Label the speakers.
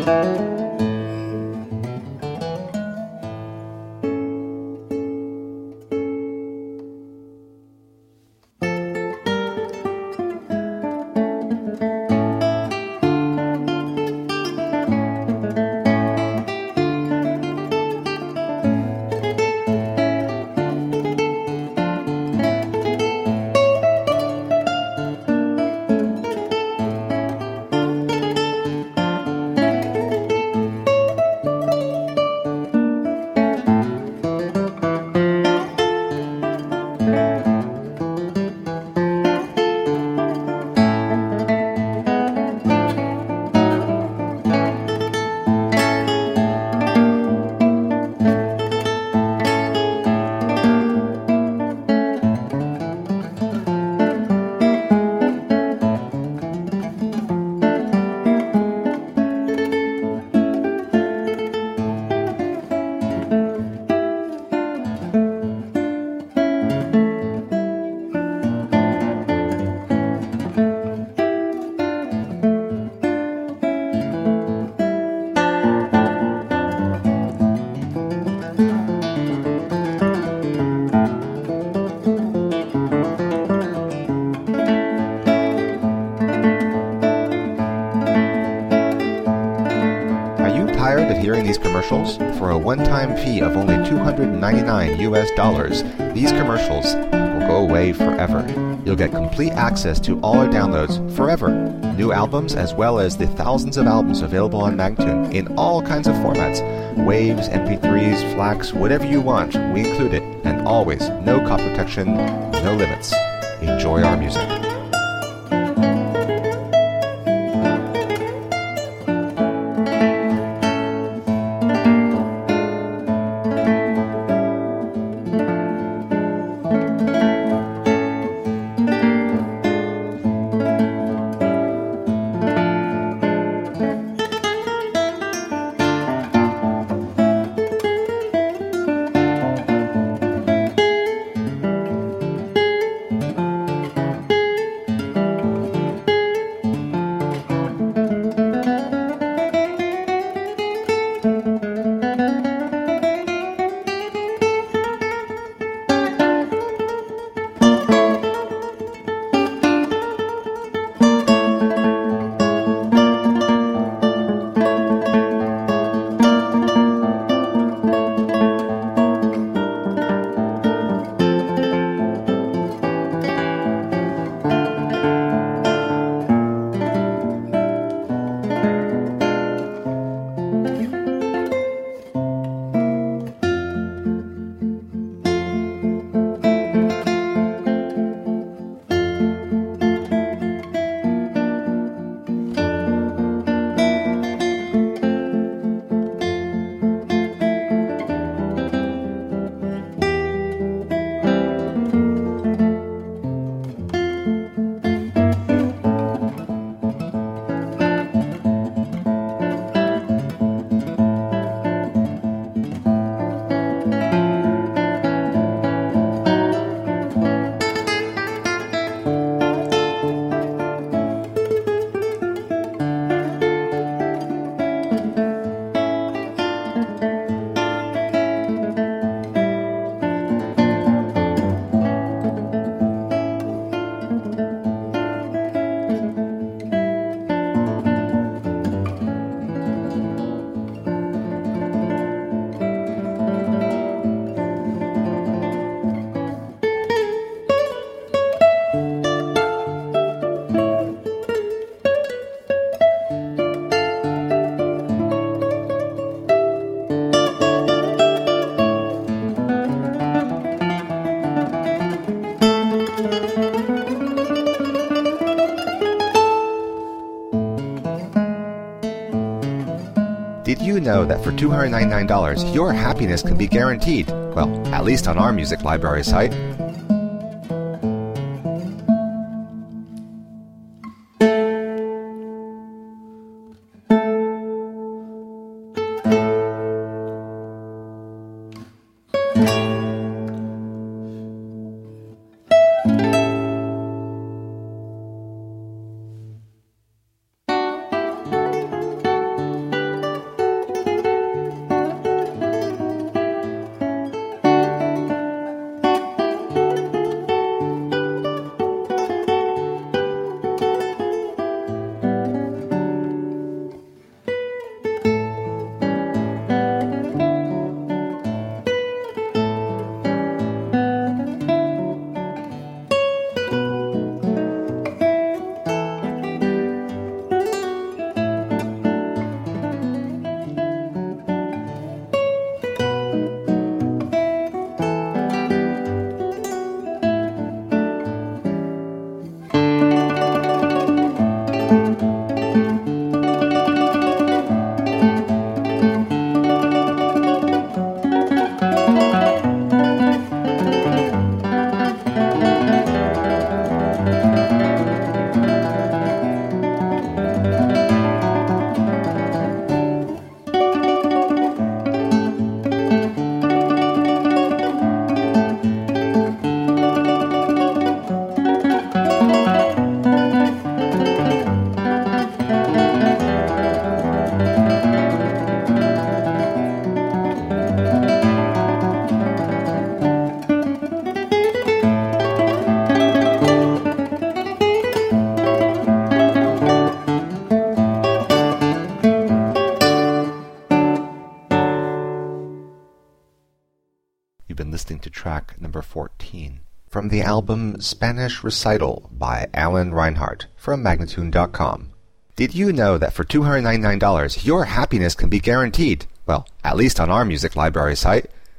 Speaker 1: Tired of hearing these commercials? For a one-time fee of only $299, these commercials will go away forever. You'll get complete access to all our downloads forever. New albums as well as the thousands of albums available on Magtune in all kinds of formats. Waves, MP3s, FLACs, whatever you want, we include it. And always, no copy protection, no limits. Enjoy our music. Did you know that for $299, your happiness can be guaranteed? Well, at least on our music library site. been listening to track number 14 from the album Spanish Recital by Alan Reinhardt from Magnatune.com. Did you know that for $299 your happiness can be guaranteed? Well, at least on our music library site.